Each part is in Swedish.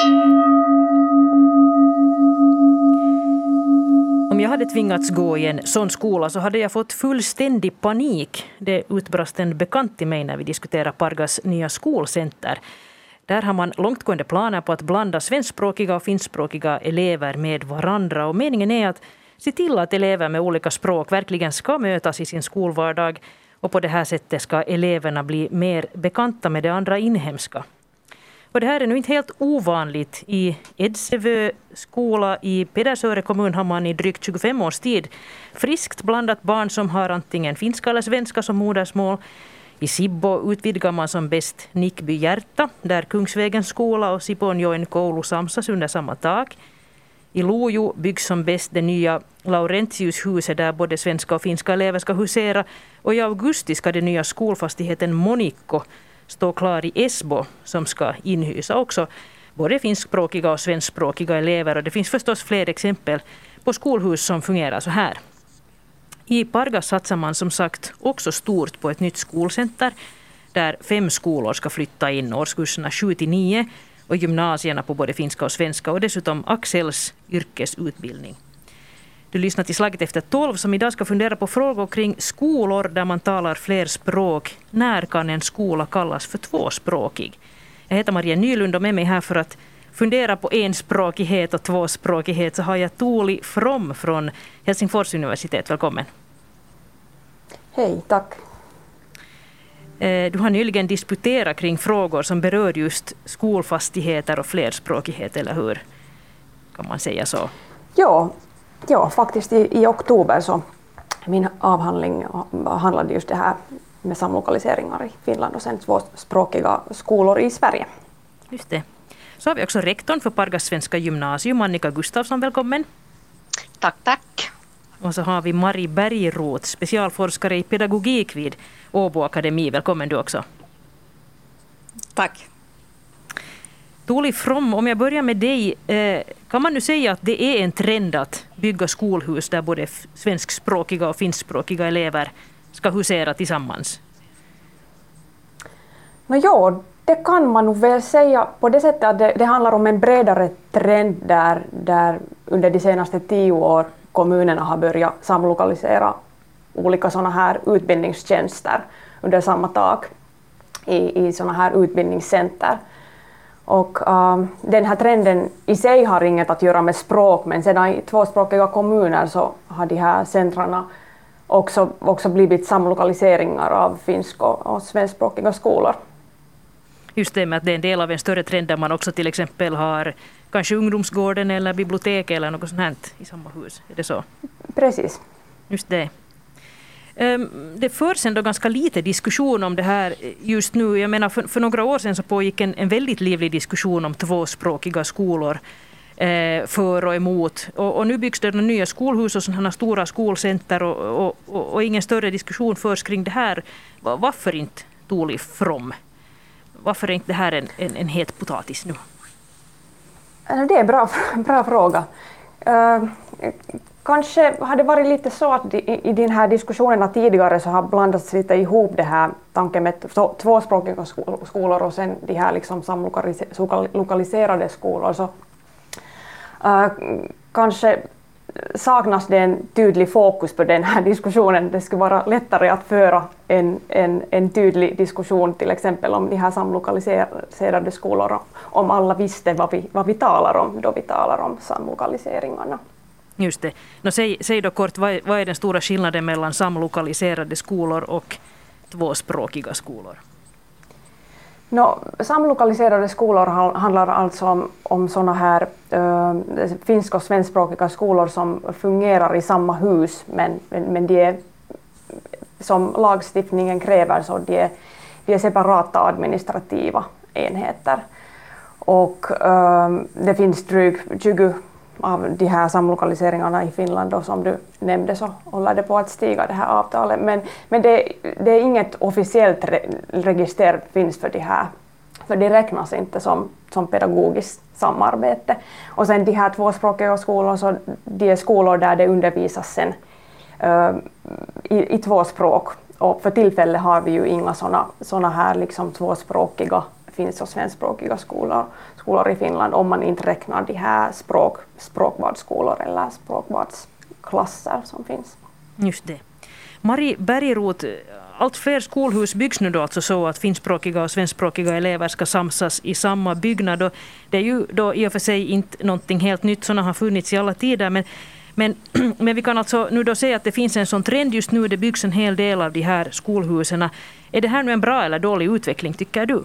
Om jag hade tvingats gå i en sån skola så hade jag fått fullständig panik. Det utbrast en bekant till mig när vi diskuterade Pargas nya skolcenter. Där har man långtgående planer på att blanda svenskspråkiga och finskspråkiga elever med varandra. Och meningen är att se till att elever med olika språk verkligen ska mötas i sin skolvardag. Och på det här sättet ska eleverna bli mer bekanta med det andra inhemska. Och det här är nu inte helt ovanligt. I Edsevö skola i Pedersöre kommun har man i drygt 25 års tid friskt blandat barn som har antingen finska eller svenska som modersmål. I Sibbo utvidgar man som bäst Nickby Hjärta, där Kungsvägens skola och Siponjoen koulu samsas under samma tak. I Lojo byggs som bäst det nya Laurentiushuset där både svenska och finska elever ska husera. Och i augusti ska den nya skolfastigheten Monikko stå klar i Esbo som ska inhysa också både finskspråkiga och svenskspråkiga elever. Och det finns förstås fler exempel på skolhus som fungerar så här. I Pargas satsar man som sagt också stort på ett nytt skolcenter där 5 skolor ska flytta in, årskurserna 7-9 och gymnasierna på både finska och svenska och dessutom Axels yrkesutbildning. Du lyssnar till Slaget efter 12 som idag ska fundera på frågor kring skolor där man talar fler språk. När kan en skola kallas för tvåspråkig? Jag heter Maria Nylund och med mig här för att fundera på enspråkighet och tvåspråkighet så har jag Tuuli From från Helsingfors universitet. Välkommen. Hej, tack. Du har nyligen disputerat kring frågor som berör just skolfastigheter och flerspråkighet, eller hur? Kan man säga så? Ja, faktiskt i oktober så min avhandling handlade just det här med samlokaliseringar i Finland och sen tvåspråkiga skolor i Sverige. Just det. Så har vi också rektorn för Pargas svenska gymnasium, Annika Gustafsson, välkommen. Tack. Och så har vi Mari Bergroth, specialforskare i pedagogik vid Åbo Akademi. Välkommen du också. Tack. Tuuli From, om jag börjar med dig, kan man nu säga att det är en trend att bygga skolhus där både svenskspråkiga och finskspråkiga elever ska husera tillsammans? Det kan man nog väl säga på det sättet att det handlar om en bredare trend där under de senaste 10 år kommunerna har börjat samlokalisera olika sådana här utbildningstjänster under samma tak i sådana här utbildningscenter. Och den här trenden i sig har inget att göra med språk, men sedan i tvåspråkiga kommuner så har de här centrarna också blivit samlokaliseringar av finsk- och svenskspråkiga skolor. Just det med att det är en del av en större trend där man också till exempel har kanske ungdomsgården eller bibliotek eller något sånt här i samma hus. Är det så? Precis. Just det. Det förs ändå ganska lite diskussion om det här just nu. Jag menar för några år sedan så pågick en väldigt livlig diskussion om tvåspråkiga skolor för och emot. Och nu byggs det nya skolhus och sådana stora skolcenter och ingen större diskussion förs kring det här. Varför inte, Tuuli From? Varför är inte det här en het potatis nu? Det är en bra fråga. Kanske har det varit lite så att i den här diskussionerna tidigare så har blandats lite ihop det här tanken med tvåspråkiga skolor och sen de här liksom samlokaliserade skolor. Så, kanske saknas det en tydlig fokus på den här diskussionen. Det skulle vara lättare att föra en tydlig diskussion till exempel om de här samlokaliserade skolor om alla visste vad vi talar om då vi talar om samlokaliseringarna. Just det. Säg då kort, vad är den stora skillnaden mellan samlokaliserade skolor och tvåspråkiga skolor? Samlokaliserade skolor handlar alltså om sådana här finsk- och svenskspråkiga skolor som fungerar i samma hus men de är, som lagstiftningen kräver, så de är separata administrativa enheter. Och det finns drygt 20 av de här samlokaliseringarna i Finland och som du nämnde så håller det på att stiga det här avtalet. Men det är inget officiellt register finns för det här. För det räknas inte som pedagogiskt samarbete. Och sen de här tvåspråkiga skolor, så de är skolor där det undervisas sen i två språk. Och för tillfället har vi ju inga såna här liksom tvåspråkiga finns och svenskspråkiga skolor i Finland, om man inte räknar de här språkvårdsskolor eller språkvårdsklasser som finns. Just det. Marie Bergroth, allt fler skolhus byggs nu då alltså så att finskspråkiga och svenskspråkiga elever ska samsas i samma byggnad. Och det är ju då i och för sig inte någonting helt nytt, sådana har funnits i alla tider, men vi kan alltså nu då säga att det finns en sån trend just nu, det byggs en hel del av de här skolhusen. Är det här nu en bra eller dålig utveckling, tycker du?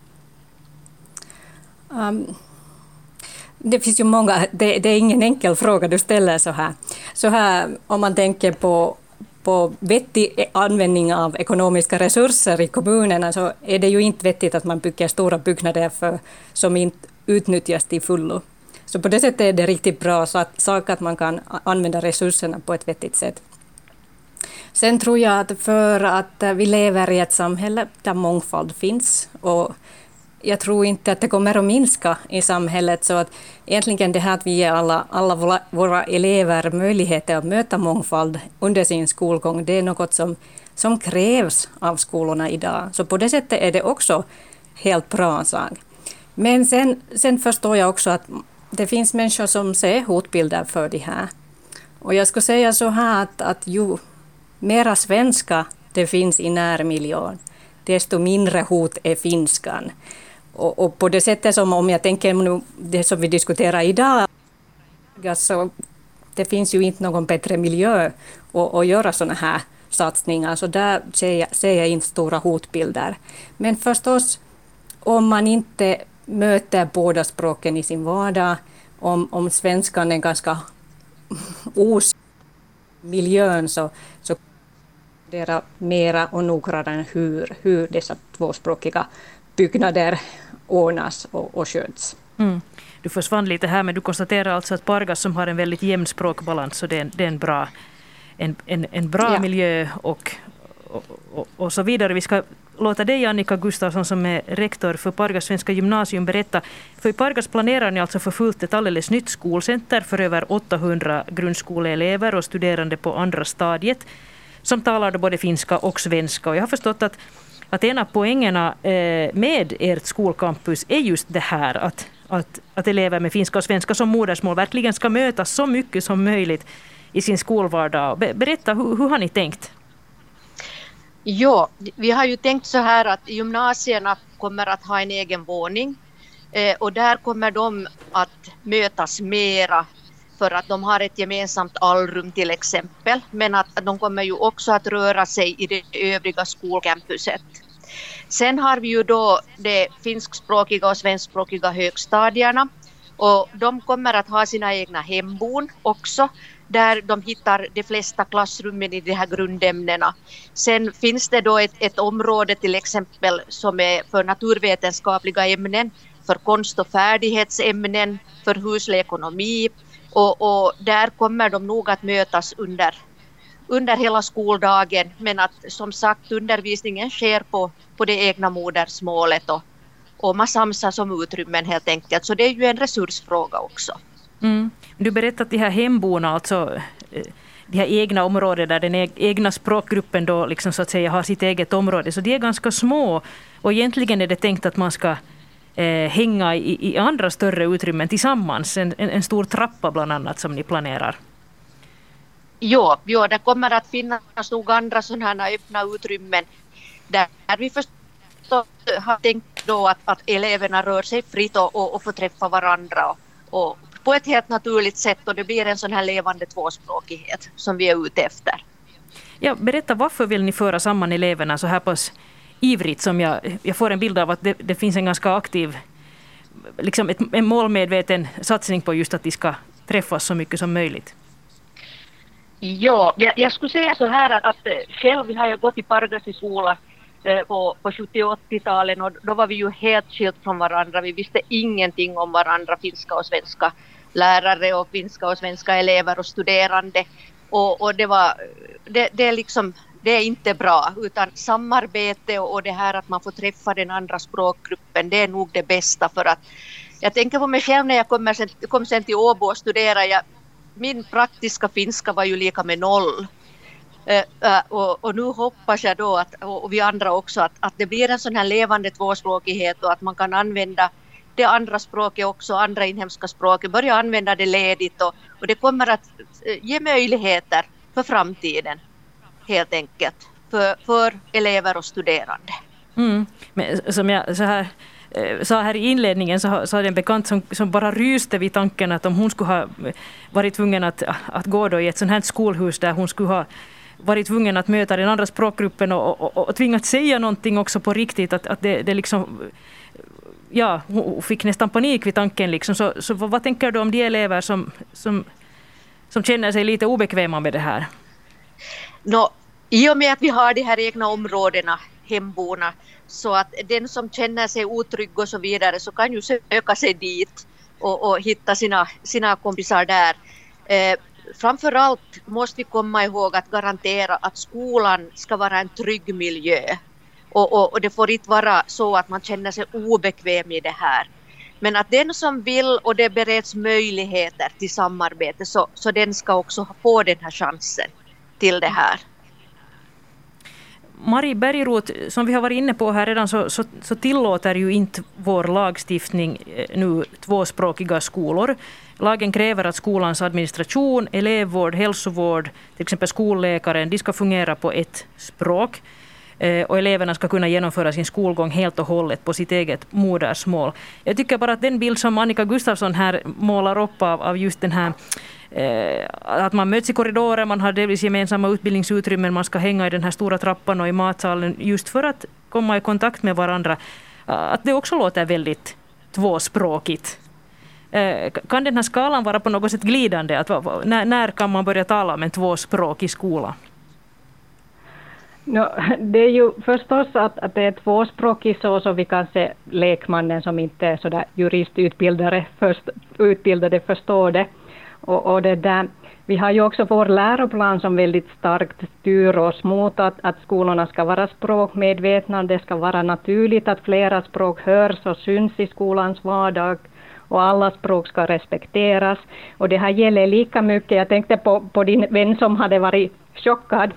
Det finns ju många, det är ingen enkel fråga du ställer så här om man tänker på vettig användning av ekonomiska resurser i kommunerna, så är det ju inte vettigt att man bygger stora byggnader som inte utnyttjas till fullo. Så på det sättet är det riktigt bra sak att man kan använda resurserna på ett vettigt sätt. Sen tror jag att för att vi lever i ett samhälle där mångfald finns, och jag tror inte att det kommer att minska i samhället, så att egentligen det här att vi ger alla våra elever möjligheter att möta mångfald under sin skolgång, det är något som krävs av skolorna idag. Så på det sättet är det också helt bra sak. Men sen förstår jag också att det finns människor som ser hotbilder för det här. Och jag skulle säga så här att ju mera svenska det finns i närmiljön, desto mindre hot är finskan. Och på det sättet som, om jag tänker nu det som vi diskuterar idag, så det finns ju inte någon bättre miljö att göra sådana här satsningar, så där ser jag inte stora hotbilder. Men förstås, om man inte möter båda språken i sin vardag, om svenskan är ganska miljön, så det är mera och noggrannare hur dessa tvåspråkiga byggnader ordnas och sköts. Du försvann lite här, men du konstaterar alltså att Pargas, som har en väldigt jämn språkbalans, så det är en bra miljö och så vidare. Vi ska låta dig, Annika Gustafsson, som är rektor för Pargas svenska gymnasium, berätta. För i Pargas planerar ni alltså för fullt ett alldeles nytt skolcenter för över 800 grundskoleelever och studerande på andra stadiet, som talar då både finska och svenska. Och jag har förstått att en av poängerna med ert skolcampus är just det här att elever med finska och svenska som modersmål verkligen ska mötas så mycket som möjligt i sin skolvardag. Berätta, hur har ni tänkt? Ja, vi har ju tänkt så här att gymnasierna kommer att ha en egen våning och där kommer de att mötas mera för att de har ett gemensamt allrum till exempel, men att de kommer ju också att röra sig i det övriga skolcampuset. Sen har vi ju då de finskspråkiga och svenskspråkiga högstadierna, och de kommer att ha sina egna hembon också, där de hittar de flesta klassrummen i de här grundämnena. Sen finns det då ett område till exempel som är för naturvetenskapliga ämnen, för konst- och färdighetsämnen, för huslig ekonomi, och där kommer de nog att mötas under hela skoldagen, men att som sagt undervisningen sker på det egna modersmålet och man samsas om utrymmen helt enkelt. Så det är ju en resursfråga också. Du berättade att de här hemborna, alltså de här egna områden där den egna språkgruppen då liksom så att säga har sitt eget område, så de är ganska små, och egentligen är det tänkt att man ska hänga i andra större utrymmen tillsammans, en stor trappa bland annat som ni planerar. Ja, det kommer att finnas nog andra sådana här öppna utrymmen där vi förstås har tänkt då att eleverna rör sig fritt och får träffa varandra och på ett helt naturligt sätt, och det blir en sån här levande tvåspråkighet som vi är ute efter. Ja, berätta, varför vill ni föra samman eleverna så här pass ivrigt, som jag får en bild av att det finns en ganska aktiv, liksom en målmedveten satsning på just att de ska träffas så mycket som möjligt? Ja, jag skulle säga så här att själv har jag gått i Pargas i skola på 70- och 80-talen, och då var vi ju helt skilt från varandra. Vi visste ingenting om varandra, finska och svenska lärare och finska och svenska elever och studerande. Och det är inte bra, utan samarbete och det här att man får träffa den andra språkgruppen, det är nog det bästa. För att jag tänker på mig själv när jag kom sen till Åbo och studerade. Min praktiska finska var ju lika med 0. Och nu hoppas jag då och vi andra också att det blir en sån här levande tvåspråkighet och att man kan använda det andra språket också, andra inhemska språket, börja använda det ledigt och det kommer att ge möjligheter för framtiden helt enkelt för elever och studerande. Men som jag sa här i inledningen så hade en bekant som bara ryste vid tanken att om hon skulle ha varit tvungen att gå då i ett sånt här skolhus där hon skulle ha varit tvungen att möta den andra språkgruppen och tvingat säga någonting också på riktigt, att det liksom, ja, hon fick nästan panik vid tanken liksom. Så vad tänker du om de elever som känner sig lite obekväma med det här? I och med att vi har de här egna områdena, hemborna, så att den som känner sig otrygg och så vidare så kan ju söka sig dit och hitta sina kompisar där. Framförallt måste vi komma ihåg att garantera att skolan ska vara en trygg miljö. Och det får inte vara så att man känner sig obekväm i det här. Men att den som vill och det bereds möjligheter till samarbete så den ska också få den här chansen till det här. Marie Bergroth, som vi har varit inne på här redan så tillåter ju inte vår lagstiftning nu tvåspråkiga skolor. Lagen kräver att skolans administration, elevvård, hälsovård, till exempel skolläkaren, de ska fungera på ett språk. Och eleverna ska kunna genomföra sin skolgång helt och hållet på sitt eget modersmål. Jag tycker bara att den bild som Annika Gustafsson här målar upp av just den här att man möts i korridorer, man har delvis gemensamma utbildningsutrymmen, man ska hänga i den här stora trappan och i matsalen just för att komma i kontakt med varandra, att det också låter väldigt tvåspråkigt. Kan den här skalan vara på något sätt glidande? När kan man börja tala om en tvåspråkig skola? Det är ju förstås att det är tvåspråkigt så vi kan se lekmannen som inte är så där juristutbildade förstår det. Och det där, vi har ju också vår läroplan som väldigt starkt styr oss mot att skolorna ska vara språkmedvetna. Det ska vara naturligt att flera språk hörs och syns i skolans vardag. Och alla språk ska respekteras. Och det här gäller lika mycket. Jag tänkte på din vän som hade varit chockad.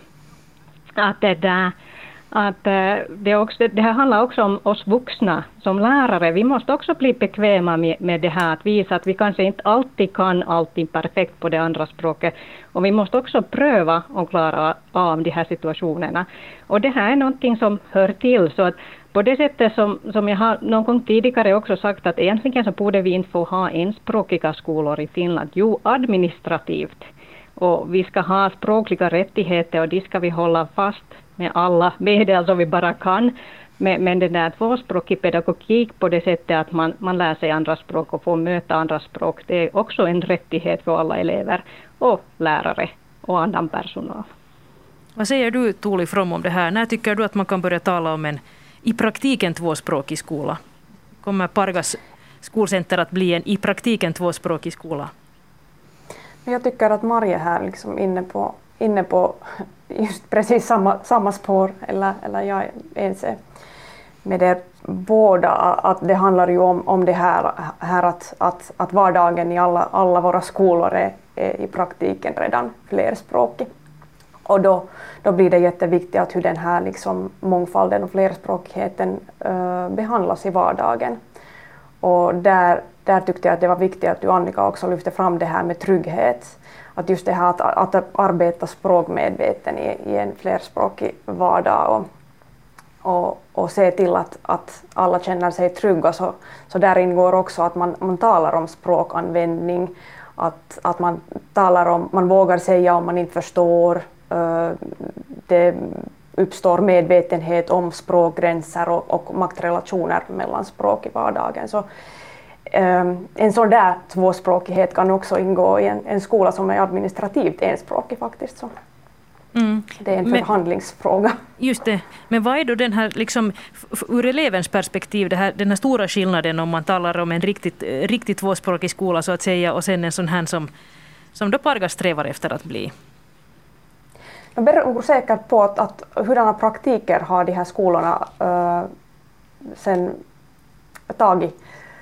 Det här handlar också om oss vuxna som lärare. Vi måste också bli bekväma med det här. Att visa att vi kanske inte alltid kan allting perfekt på det andra språket. Och vi måste också pröva och klara av de här situationerna. Och det här är någonting som hör till. Så att på det sättet som jag har någon gång tidigare också sagt att egentligen så borde vi inte få ha enspråkiga skolor i Finland. Jo, administrativt. Och vi ska ha språkliga rättigheter och det ska vi hålla fast med alla medel som vi bara kan. Men den där tvåspråkig pedagogik på det sättet att man lär sig andra språk och får möta andra språk, det är också en rättighet för alla elever och lärare och annan personal. Vad säger du, Tuuli From, om det här? När tycker du att man kan börja tala om en i praktiken tvåspråkig skola? Kommer Pargas skolcenter att bli en i praktiken tvåspråkig skola? Jag tycker att Marie här liksom inne på just precis samma spår, eller jag ense med er båda, att det handlar ju om det här att vardagen i alla våra skolor är i praktiken redan flerspråkig. Och då blir det jätteviktigt att hur den här liksom mångfalden och flerspråkigheten behandlas i vardagen. Och där tyckte jag att det var viktigt att du, Annika, också lyfte fram det här med trygghet. Att just det här att arbeta språkmedveten i en flerspråkig vardag och se till att alla känner sig trygga. Så där ingår också att man talar om språkanvändning, att man talar om, man vågar säga om man inte förstår. Det uppstår medvetenhet om språkgränser och maktrelationer mellan språk i vardagen. Så en sån där tvåspråkighet kan också ingå i en skola som är administrativt enspråkig faktiskt. Så. Det är en förhandlingsfråga. Just det. Men vad är då den här, liksom, ur elevens perspektiv, den här stora skillnaden om man talar om en riktigt tvåspråkig skola så att säga och sen en sån här som då Pargas strävar efter att bli? Jag beror säkert på att hurdana praktiker har de här skolorna sen tagit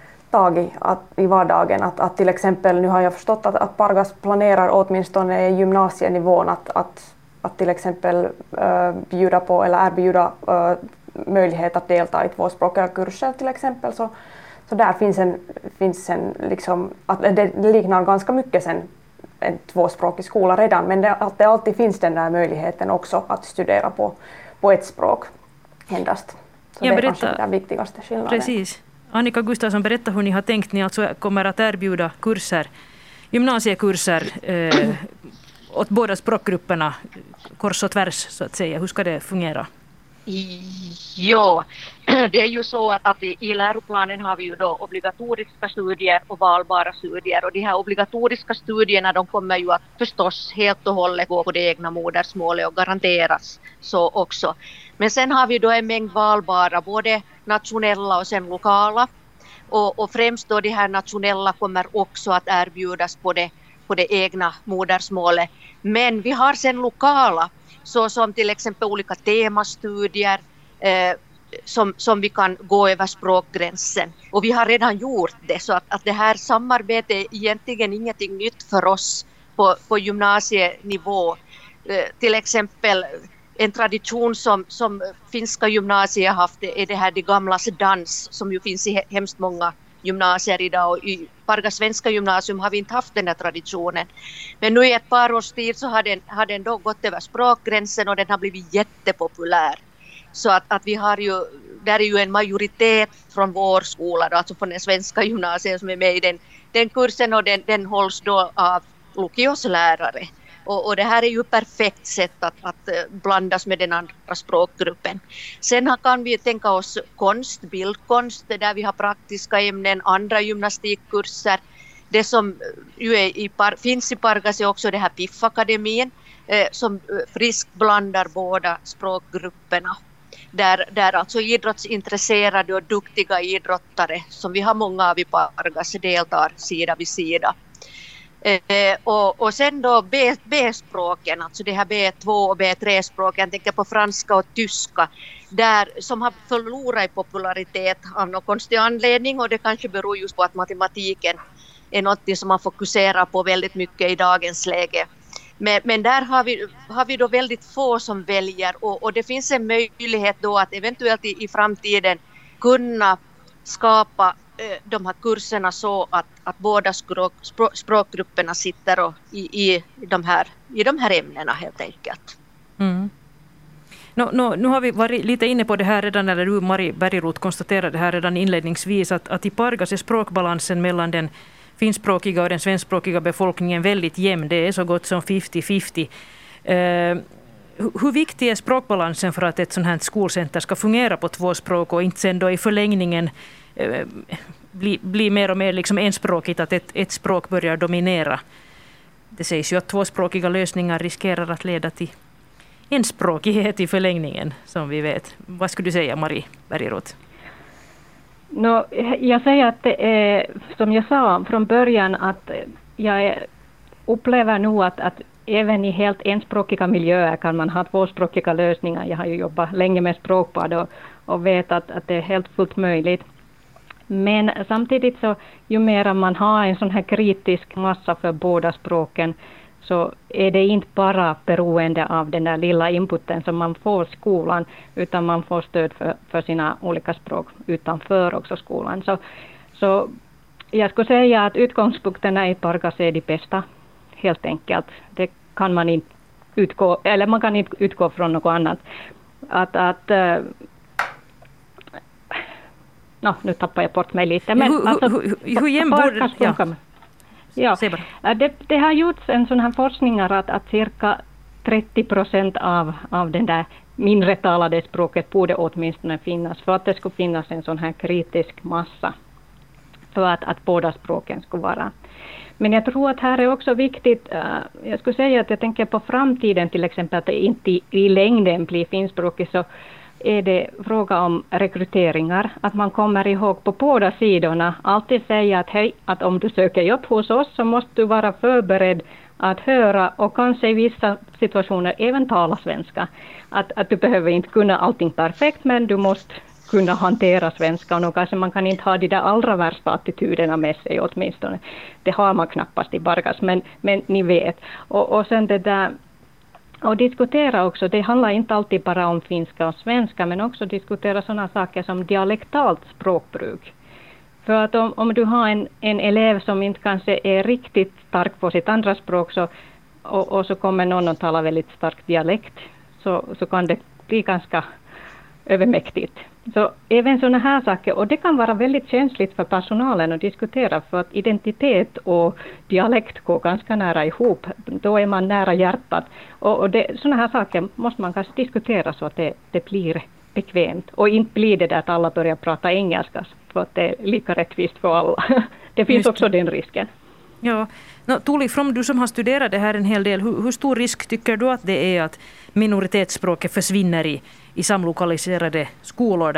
i vardagen. Att till exempel, nu har jag förstått att Pargas planerar åtminstone i gymnasienivån att att till exempel bjuda på eller erbjuda möjlighet att delta i tvåspråkiga kurser till exempel. Så där finns en liksom, att det liknar ganska mycket sen en tvåspråkig skola redan, men att det alltid finns den där möjligheten också att studera på ett språk endast. Så det är kanske den viktigaste skillnaden. Precis. Annika Gustafsson, berätta hur ni har tänkt. Ni alltså kommer att erbjuda kurser, gymnasiekurser åt båda språkgrupperna, kors och tvärs så att säga. Hur ska det fungera? Ja, det är ju så att i läroplanen har vi ju då obligatoriska studier och valbara studier, och de här obligatoriska studierna de kommer ju att förstås helt och hållet gå på det egna modersmålet och garanteras så också. Men sen har vi då en mängd valbara, både nationella och sen lokala, och främst då de här nationella kommer också att erbjudas på det egna modersmålet. Men vi har sen lokala, så som till exempel olika temastudier som vi kan gå över språkgränsen. Och vi har redan gjort det, så att det här samarbetet är egentligen ingenting nytt för oss på gymnasienivå. Till exempel en tradition som finska gymnasier har haft är det här de gamlas dans, som ju finns i hemskt många gymnasier idag, och i Pargas svenska gymnasium har vi inte haft den här traditionen. Men nu i ett par års tid så har den då gått över språkgränsen och den har blivit jättepopulär. Så att vi har ju, där är ju en majoritet från vår skola, då, alltså från den svenska gymnasiet som är med i den kursen, och den hålls då av lukioslärare. Och det här är ju perfekt sätt att blandas med den andra språkgruppen. Sen kan vi tänka oss konst, bildkonst, där vi har praktiska ämnen, andra gymnastikkurser. Det som ju finns i Pargas är också det här PIF-akademin som friskt blandar båda språkgrupperna. Där alltså idrottsintresserade och duktiga idrottare, som vi har många av i Pargas, deltar sida vid sida. Och sen då B-språken, alltså det här B2 och B3-språken, jag tänker på franska och tyska, där, som har förlorat i popularitet av någon konstig anledning, och det kanske beror just på att matematiken är något som man fokuserar på väldigt mycket i dagens läge. Men där har vi då väldigt få som väljer, och det finns en möjlighet då att eventuellt i framtiden kunna skapa de här kurserna så att båda språkgrupperna sitter i de här ämnena helt enkelt. Mm. Nu har vi varit lite inne på det här redan, eller du Mari Bergroth konstaterade det här redan inledningsvis, att i Pargas är språkbalansen mellan den finskspråkiga och den svenskspråkiga befolkningen väldigt jämn. Det är så gott som 50-50. Hur viktig är språkbalansen för att ett sådant här skolcenter ska fungera på två språk och inte sen då i förlängningen bli mer och mer liksom enspråkigt, att ett språk börjar dominera? Det sägs ju att tvåspråkiga lösningar riskerar att leda till enspråkighet i förlängningen, som vi vet. Vad skulle du säga, Mari Bergroth? Jag säger att det är, som jag sa från början, att jag upplever nog att även i helt enspråkiga miljöer kan man ha tvåspråkiga lösningar. Jag har ju jobbat länge med språkbad och vet att det är helt fullt möjligt. Men samtidigt så ju mer man har en sån här kritisk massa för båda språken, så är det inte bara beroende av den där lilla inputen som man får i skolan, utan man får stöd för sina olika språk utanför också skolan. Så jag skulle säga att utgångspunkterna i Pargas är de bästa, helt enkelt. Det kan man inte utgå, eller man kan inte utgå från något annat. Nu tappar jag bort mig lite. Men hur jämn borde... Ja, det har gjorts en sån här forskningar att cirka 30% av den där mindre talade språket borde åtminstone finnas, för att det skulle finnas en sån här kritisk massa för att båda språken skulle vara. Men jag tror att här är också viktigt, jag skulle säga att jag tänker på framtiden till exempel, att det inte i längden blir finskspråkigt, så är det fråga om rekryteringar. Att man kommer ihåg på båda sidorna alltid säga att hej, att om du söker jobb hos oss så måste du vara förberedd att höra och kanske i vissa situationer även tala svenska. Att du behöver inte kunna allting perfekt, men du måste kunna hantera svenska, och kanske man kan inte ha de där allra värsta attityderna med sig åtminstone. Det har man knappast i Pargas, men ni vet. Och sen det där Och diskutera också, det handlar inte alltid bara om finska och svenska, men också diskutera sådana saker som dialektalt språkbruk. För att om du har en elev som inte kanske är riktigt stark på sitt andra språk och så kommer någon att tala väldigt stark dialekt, så kan det bli ganska övermäktigt. Så även sådana här saker, och det kan vara väldigt känsligt för personalen att diskutera, för att identitet och dialekt går ganska nära ihop. Då är man nära hjärtat. Och sådana här saker måste man kanske diskutera så att det blir bekvämt. Och inte blir det där att alla börjar prata engelska, för att det är lika rättvist för alla. Det finns också den risken. Ja. Tuuli From, du som har studerat det här en hel del, hur stor risk tycker du att det är att minoritetsspråket försvinner i samlokaliserade skolor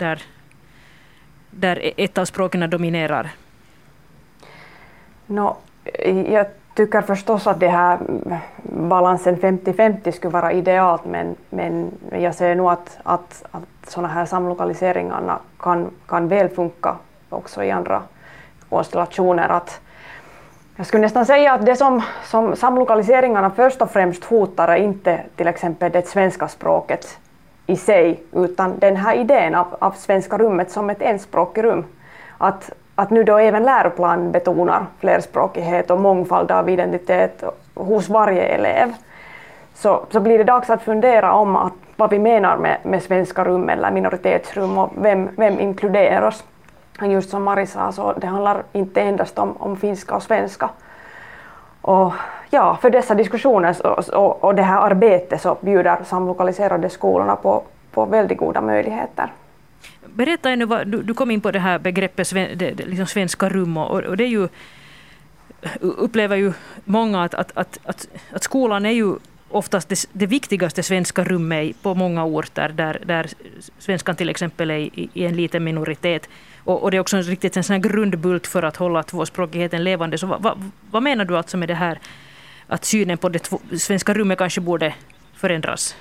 där ett av språken dominerar? Jag tycker förstås att det här balansen 50-50 skulle vara idealt, men jag ser nog att sådana här samlokaliseringarna kan väl funka också i andra konstellationer. Jag skulle nästan säga att det som samlokaliseringarna först och främst hotar är inte till exempel det svenska språket i sig, utan den här idén av svenska rummet som ett enspråkigt rum. Att nu då även läroplanen betonar flerspråkighet och mångfald av identitet hos varje elev, så blir det dags att fundera om vad vi menar med svenska rum eller minoritetsrum och vem inkluderas. Just som Mari sa, så det handlar inte endast om finska och svenska. Och ja, för dessa diskussioner och det här arbetet så bjuder samlokaliserade skolorna på väldigt goda möjligheter. Berätta ännu, du kom in på det här begreppet liksom svenska rum, och det är ju, upplever ju många att skolan är ju oftast det viktigaste svenska rummet på många orter där svenskan till exempel är i en liten minoritet. Och det är också riktigt en sån här grundbult för att hålla tvåspråkigheten levande. Så vad menar du alltså med det här att synen på det svenska rummet kanske borde förändras?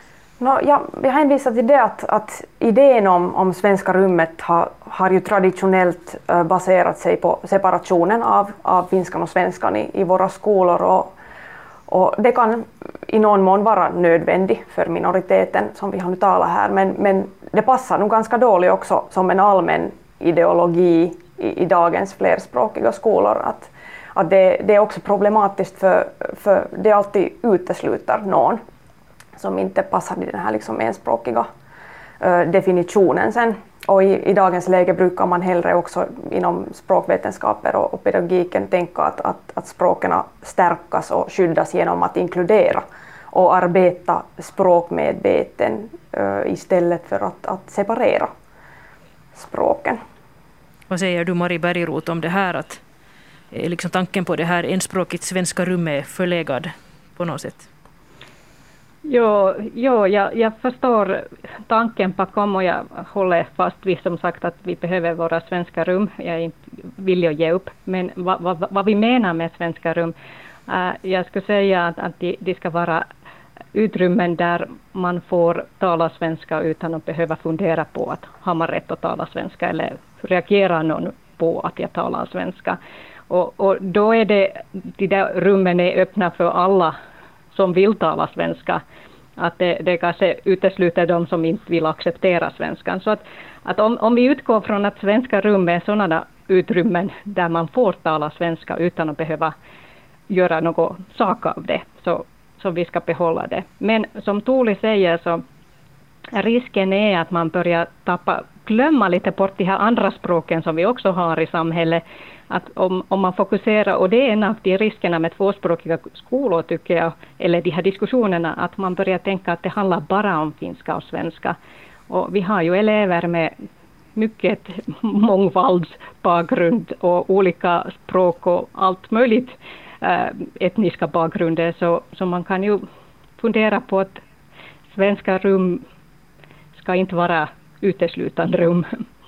Jag hänvisar till det att idén om svenska rummet har ju traditionellt baserat sig på separationen av finskan och svenskan i våra skolor, och det kan i någon mån vara nödvändigt för minoriteten som vi har nu talat här, men det passar nog ganska dåligt också som en allmän ideologi i dagens flerspråkiga skolor, att det är också problematiskt för det alltid utesluter någon som inte passar i den här liksom enspråkiga definitionen sen. Och i dagens läge brukar man hellre också inom språkvetenskaper och pedagogiken tänka att språken stärkas och skyddas genom att inkludera och arbeta språkmedveten istället för att separera språken. Vad säger du, Mari Bergroth, om det här, att liksom tanken på det här enspråkigt svenska rummet är förlegad på något sätt? Jag förstår tanken bakom, och jag håller fast vid som sagt att vi behöver våra svenska rum. Jag är inte villig att ge upp. Men vad vi menar med svenska rum, jag skulle säga att det ska vara utrymmen där man får tala svenska utan att behöva fundera på att har man rätt att tala svenska eller reagerar någon på att jag talar svenska. Och då är de där rummen är öppna för alla som vill tala svenska, att det kanske utesluter de som inte vill acceptera svenskan. Så att om vi utgår från att svenska rum är sådana utrymmen där man får tala svenska utan att behöva göra någon sak av det, så vi ska behålla det. Men som Tuuli säger, så risken är att man börjar glömma lite bort de här andra språken som vi också har i samhället. Att om man fokuserar, och det är en av de riskerna med tvåspråkiga skolor tycker jag, eller de här diskussionerna, att man börjar tänka att det handlar bara om finska och svenska. Och vi har ju elever med mycket mångfaldsbakgrund och olika språk och allt möjligt etniska bakgrunder, så man kan ju fundera på att svenska rum ska inte vara uteslutande rum.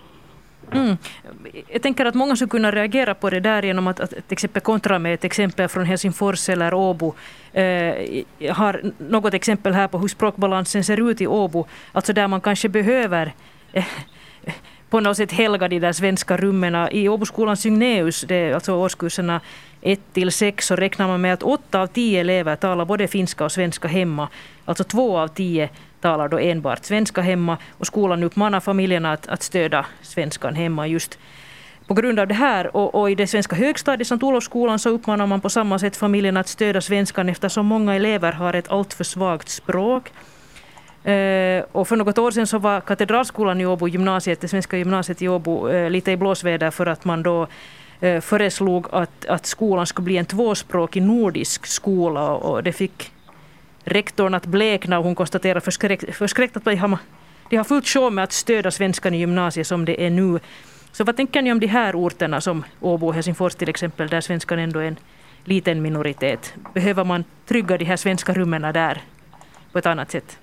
Jag tänker att många skulle kunna reagera på det där genom att till exempel kontra med ett exempel från Helsingfors eller Åbo. Jag har något exempel här på hur språkbalansen ser ut i Åbo, alltså där man kanske behöver på något sätt helga de där svenska rummen. I Åboskolans Synneus, det är alltså årskurserna 1-6, så räknar man med att 8 av 10 elever talar både finska och svenska hemma. Alltså 2 av 10 talar då enbart svenska hemma, och skolan uppmanar familjerna att stödja svenskan hemma just på grund av det här. Och i det svenska högstadiet samt Olofsskolan så uppmanar man på samma sätt familjerna att stödja svenskan eftersom många elever har ett alltför svagt språk. Och för något år sedan så var Katedralskolan i Åbo, gymnasiet, det svenska gymnasiet i Åbo, lite i blåsväder för att man då föreslog att skolan skulle bli en tvåspråkig nordisk skola, och det fick rektorn att blekna, och hon konstaterar förskräckt att de har fullt sjå med att stödja svenskan i gymnasiet som det är nu. Så vad tänker ni om de här orterna som Åbo och Helsingfors till exempel, där svenskan ändå är en liten minoritet? Behöver man trygga de här svenska rummen där på ett annat sätt?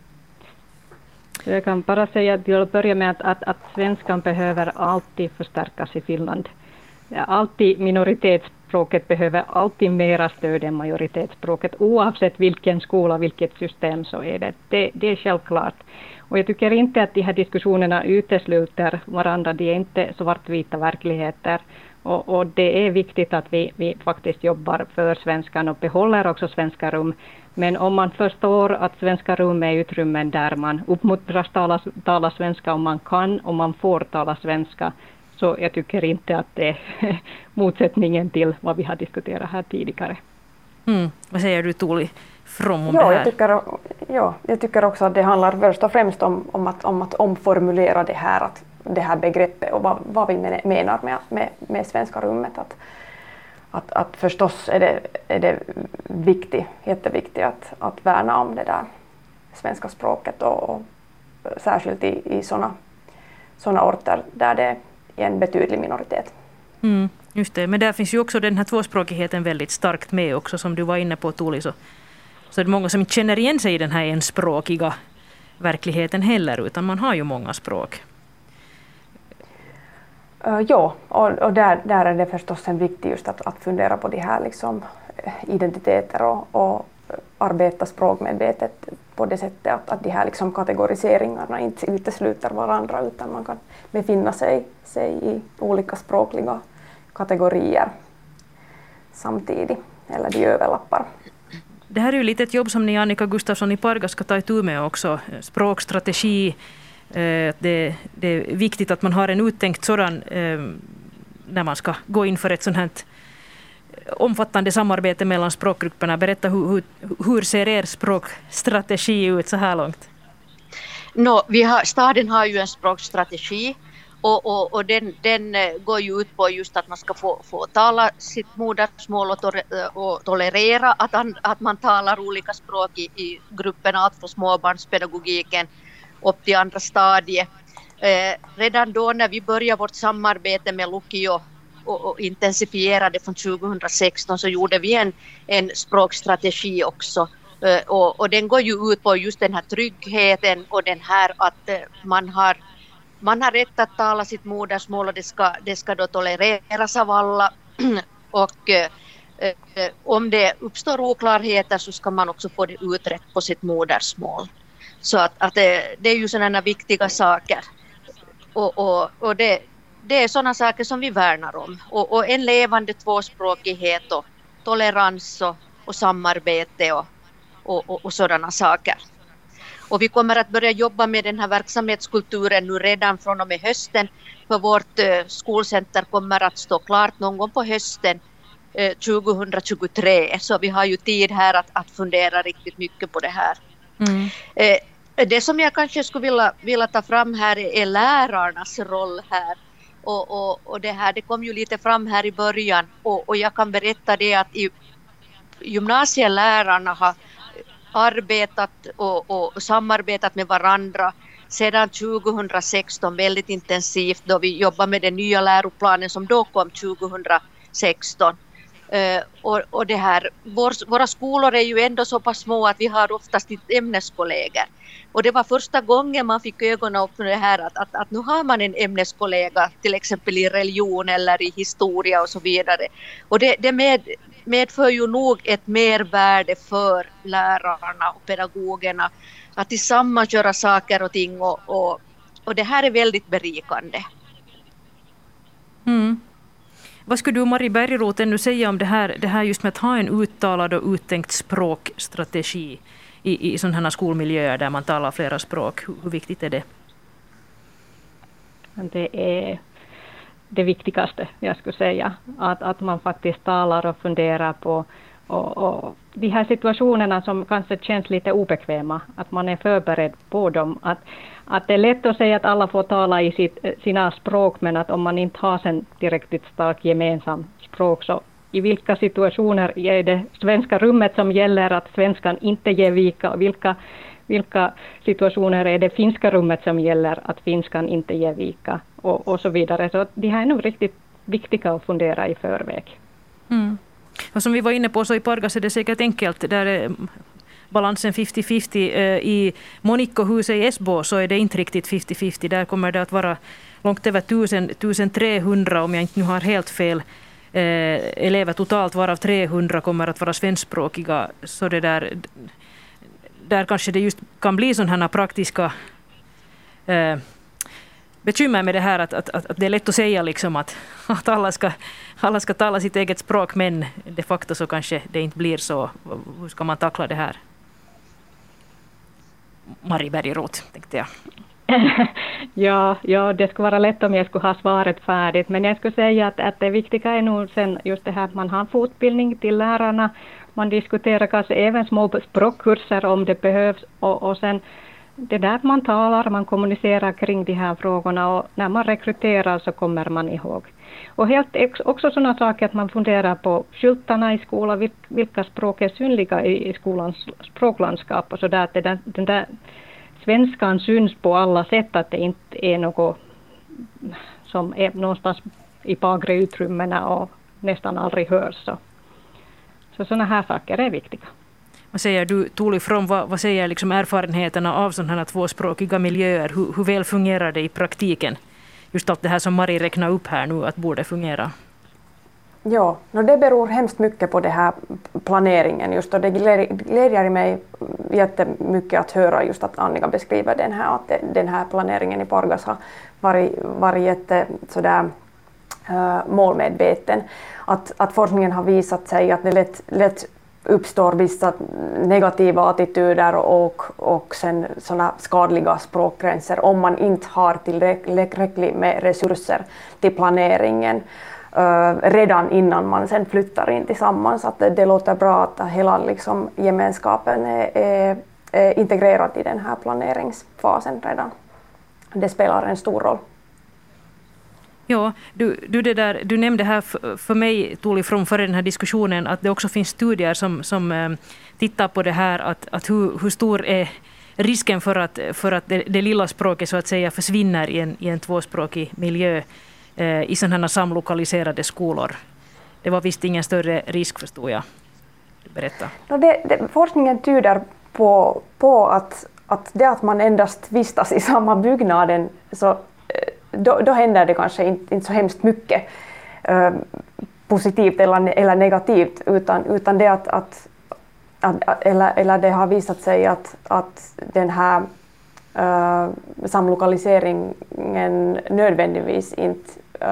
Jag kan bara säga till att börja med att svenskan behöver alltid förstärkas i Finland. Alltid minoritetsspråket behöver alltid mera stöd än majoritetsspråket. Oavsett vilken skola, vilket system så är det. Det är självklart. Och jag tycker inte att de här diskussionerna utesluter varandra. De är inte svartvita verkligheter. Och det är viktigt att vi faktiskt jobbar för svenskan och behåller också svenska rum. Men om man förstår att svenska rum är utrymmen där man uppmuntras tala svenska om man kan och man får tala svenska, så jag tycker inte att det är motsättningen till vad vi har diskuterat här tidigare. Vad säger du, Tuuli From, om det här? Jag tycker också att det handlar först och främst om att omformulera det här begreppet och vad vi menar med svenska rummet. Att förstås är det jätteviktigt att värna om det där svenska språket och särskilt i såna orter där det är en betydlig minoritet. Just det, men där finns ju också den här tvåspråkigheten väldigt starkt med också, som du var inne på, Tuuli. Så det är många som inte känner igen sig i den här enspråkiga verkligheten heller, utan man har ju många språk. Ja, och där är det förstås en viktig just att fundera på de här liksom identiteter och arbeta språkmedvetet på det sättet att de här liksom kategoriseringarna inte utesluter varandra, utan man kan befinna sig i olika språkliga kategorier samtidigt, eller de överlappar. Det här är ju lite ett jobb som ni, Annika Gustafsson i Pargas, ska ta itu med också. Språkstrategi. Det är viktigt att man har en uttänkt sådan när man ska gå in för ett sådant här omfattande samarbete mellan språkgrupperna. Berätta, hur ser er språkstrategi ut så här långt? Staden har ju en språkstrategi och den går ju ut på just att man ska få tala sitt modersmål och tolerera att man talar olika språk i grupperna, allt från småbarnspedagogiken upp till andra stadiet. Redan då när vi började vårt samarbete med Lukio och intensifierade från 2016, så gjorde vi en språkstrategi också. Och den går ju ut på just den här tryggheten och den här att man har rätt att tala sitt modersmål och det ska då tolereras av alla. Och om det uppstår oklarheter så ska man också få det utrett på sitt modersmål. Så att det är ju sådana viktiga saker. Och det är sådana saker som vi värnar om. Och en levande tvåspråkighet och tolerans och samarbete och sådana saker. Och vi kommer att börja jobba med den här verksamhetskulturen nu redan från och med hösten. För vårt skolcenter kommer att stå klart någon gång på hösten 2023. Så vi har ju tid här att fundera riktigt mycket på det här. Det som jag kanske skulle vilja ta fram här är lärarnas roll här. Och det kom ju lite fram här i början. Och jag kan berätta det att gymnasielärarna har arbetat och samarbetat med varandra sedan 2016 väldigt intensivt, då vi jobbar med den nya läroplanen som då kom 2016. Och det här, våra skolor är ju ändå så pass små att vi har oftast ämneskollegor. Och det var första gången man fick ögonen upp för det här att nu har man en ämneskollega till exempel i religion eller i historia och så vidare. Och det medför ju nog ett mervärde för lärarna och pedagogerna att tillsammans göra saker och ting och och det här är väldigt berikande. Vad skulle du, Marie Bergerot, ännu säga om det här just med att ha en uttalad och uttänkt språkstrategi i sådana här skolmiljöer där man talar flera språk? Hur viktigt är det? Det är det viktigaste, jag skulle säga. Att man faktiskt talar och funderar på och de här situationerna som kanske känns lite obekväma, att man är förberedd på dem. Att det är lätt att säga att alla får tala i sina språk, men att om man inte har en tillräckligt stark gemensam språk, så i vilka situationer är det svenska rummet som gäller, att svenskan inte ger vika, och vilka situationer är det finska rummet som gäller, att finskan inte ger vika, och så vidare. Så det här är nog riktigt viktiga att fundera i förväg. Och som vi var inne på, så i Pargas är det säkert enkelt. Där är balansen 50-50. I Monikkohuset i Esbo så är det inte riktigt 50-50. Där kommer det att vara långt över 1300, om jag inte nu har helt fel, elever totalt, varav 300 kommer att vara svenskspråkiga. Så det där kanske det just kan bli sådana här praktiska bekymmer med det här att det är lätt att säga liksom att alla ska tala sitt eget språk, men de facto så kanske det inte blir så. Hur ska man tackla det här? Marie Bergerot, tänkte jag. Ja, det skulle vara lätt om jag skulle ha svaret färdigt, men jag skulle säga att det viktiga är nog sen just det här att man har fortbildning till lärarna, man diskuterar kanske även små språkkurser om det behövs, och sen det där man talar, man kommunicerar kring de här frågorna, och när man rekryterar så kommer man ihåg. Och helt också sådana saker att man funderar på skyltarna i skolan, vilka språk är synliga i skolans språklandskap, och så där att den där svenskan syns på alla sätt, att det inte är något som är någonstans i bakre utrymmena och nästan aldrig hörs. Så sådana här saker är viktiga. Vad säger du, Tuuli From, vad säger liksom erfarenheterna av sådana här tvåspråkiga miljöer? Hur väl fungerar det i praktiken? Just allt det här som Marie räknar upp här nu, att borde fungera. Ja, det beror hemskt mycket på det här planeringen just, och det glädjer mig jättemycket att höra just att Annika beskriver att den här planeringen i Pargas har varit jätte sådär målmedveten. Att forskningen har visat sig att det lätt uppstår vissa negativa attityder och sen såna skadliga språkgränser om man inte har tillräckligt med resurser till planeringen redan innan man sen flyttar in tillsammans. Att det låter bra att hela liksom gemenskapen är integrerad i den här planeringsfasen redan. Det spelar en stor roll. Ja, du nämnde här för mig, Tuuli From, före den här diskussionen, att det också finns studier som tittar på det här, att hur stor är risken för att det lilla språket så att säga försvinner i en tvåspråkig miljö i sådana här samlokaliserade skolor. Det var visst ingen större risk, förstod jag. Berätta. Forskningen tyder på att man endast vistas i samma byggnaden, så då händer det kanske inte så hemskt mycket positivt eller negativt, utan det eller det har visat sig att den här samlokaliseringen nödvändigtvis inte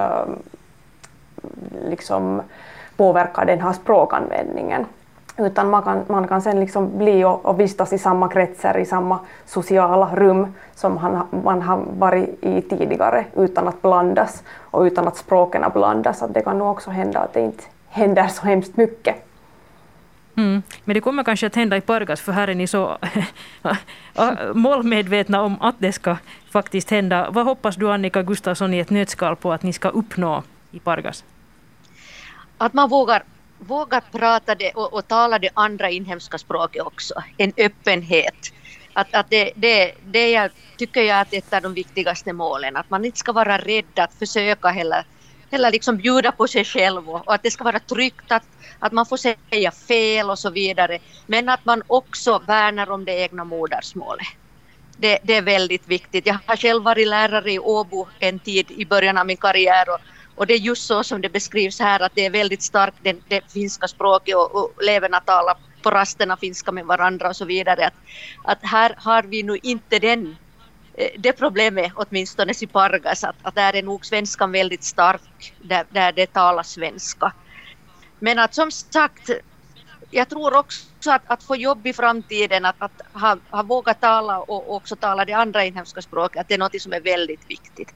liksom påverkar den här språkanvändningen. Utan man kan sen liksom bli och vistas i samma kretsar, i samma sociala rum som man har varit i tidigare, utan att blandas och utan att språken blandas. Att det kan nog också hända att det inte händer så hemskt mycket. Men det kommer kanske att hända i Pargas, för här är ni så målmedvetna om att det ska faktiskt hända. Vad hoppas du, Annika Gustafsson, i ett nötskal på att ni ska uppnå i Pargas? Att man vågar prata det och tala det andra inhemska språket också. En öppenhet. Att det jag tycker att det är ett av de viktigaste målen. Att man inte ska vara rädd att försöka heller liksom bjuda på sig själv. Och att det ska vara tryggt att man får säga fel och så vidare. Men att man också värnar om det egna modersmålet. Det är väldigt viktigt. Jag har själv varit lärare i Åbo en tid i början av min karriär. Och det är just så som det beskrivs här, att det är väldigt starkt det finska språket och eleverna talar på rasterna finska med varandra och så vidare. Att här har vi nu inte den det problemet åtminstone i Pargas att där är nog svenskan väldigt stark där det talas svenska. Men att som sagt, jag tror också att få jobb i framtiden, att ha vågat tala och också tala det andra inhemska språket, att det är något som är väldigt viktigt.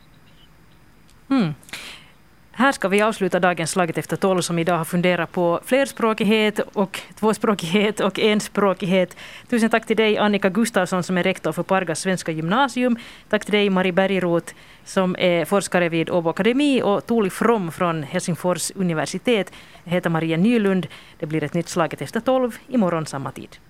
Här ska vi avsluta dagens Slaget efter 12 som idag har funderat på flerspråkighet och tvåspråkighet och enspråkighet. Tusen tack till dig Annika Gustafsson som är rektor för Pargas svenska gymnasium. Tack till dig Mari Bergroth som är forskare vid Åbo Akademi och Tuuli From från Helsingfors universitet. Jag heter Maria Nylund. Det blir ett nytt Slaget efter 12 imorgon samma tid.